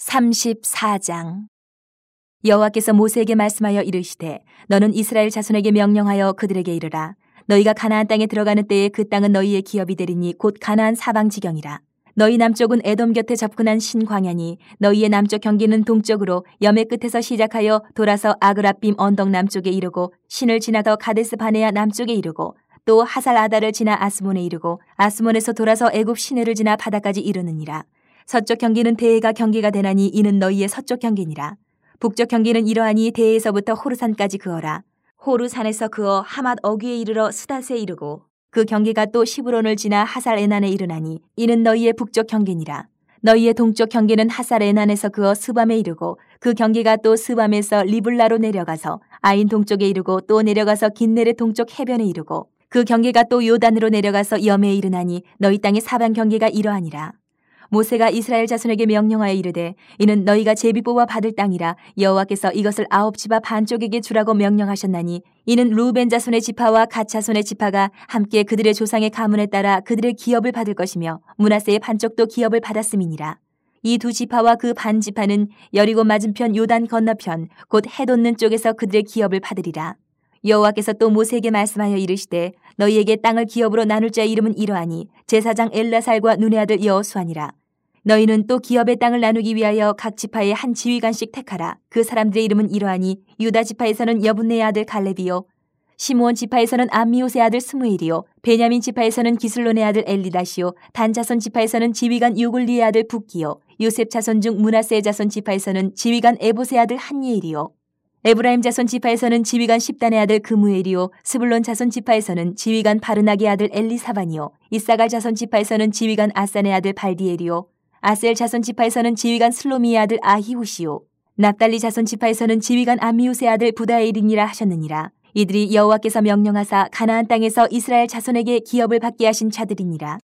34장. 여호와께서 모세에게 말씀하여 이르시되 너는 이스라엘 자손에게 명령하여 그들에게 이르라. 너희가 가나안 땅에 들어가는 때에 그 땅은 너희의 기업이 되리니 곧 가나안 사방 지경이라. 너희 남쪽은 에돔 곁에 접근한 신광야니 너희의 남쪽 경계는 동쪽으로 염해 끝에서 시작하여 돌아서 아그라빔 언덕 남쪽에 이르고 신을 지나 더 가데스 바네아 남쪽에 이르고 또 하살 아다를 지나 아스몬에 이르고 아스몬에서 돌아서 애굽 시내를 지나 바다까지 이르느니라. 서쪽 경계는 대해가 경계가 되나니 이는 너희의 서쪽 경계니라. 북쪽 경계는 이러하니 대해에서부터 호르산까지 그어라. 호르산에서 그어 하맛 어귀에 이르러 스닷에 이르고 그 경계가 또 시브론을 지나 하살 에난에 이르나니 이는 너희의 북쪽 경계니라. 너희의 동쪽 경계는 하살 에난에서 그어 스밤에 이르고 그 경계가 또 스밤에서 리블라로 내려가서 아인 동쪽에 이르고 또 내려가서 긴네레 동쪽 해변에 이르고 그 경계가 또 요단으로 내려가서 염해에 이르나니 너희 땅의 사방 경계가 이러하니라. 모세가 이스라엘 자손에게 명령하여 이르되 이는 너희가 제비 뽑아 받을 땅이라. 여호와께서 이것을 9지파 반쪽에게 주라고 명령하셨나니 이는 루벤 자손의 지파와 갓 자손의 지파가 함께 그들의 조상의 가문에 따라 그들의 기업을 받을 것이며 므낫세의 반쪽도 기업을 받았음이니라. 이 두 지파와 그 반 지파는 여리고 맞은편 요단 건너편 곧 해 돋는 쪽에서 그들의 기업을 받으리라. 여호와께서 또 모세에게 말씀하여 이르시되 너희에게 땅을 기업으로 나눌 자의 이름은 이러하니 제사장 엘라살과 눈의 아들 여호수아니라. 너희는 또 기업의 땅을 나누기 위하여 각 지파의 한 지휘관씩 택하라. 그 사람들의 이름은 이러하니 유다 지파에서는 여분네의 아들 갈렙이요 시므온 지파에서는 암미옷의 아들 스무엘이요 베냐민 지파에서는 기슬론의 아들 엘리다시요 단 자손 지파에서는 지휘관 유글리의 아들 붓기요 요셉 자손 중 므낫세의 자손 지파에서는 지휘관 에봇의 아들 한니엘이요 에브라임 자손 지파에서는 지휘관 십단의 아들 그무엘이요 스불론 자손 지파에서는 지휘관 바르나기의 아들 엘리사반이요 이사갈 자손 지파에서는 지휘관 아산의 아들 발디엘이요 아셀 자손 지파에서는 지휘관 슬로미의 아들 아히후시요 납달리 자손 지파에서는 지휘관 암미웃의 아들 부다엘이니라 하셨느니라. 이들이 여호와께서 명령하사 가나안 땅에서 이스라엘 자손에게 기업을 받게 하신 자들이니라.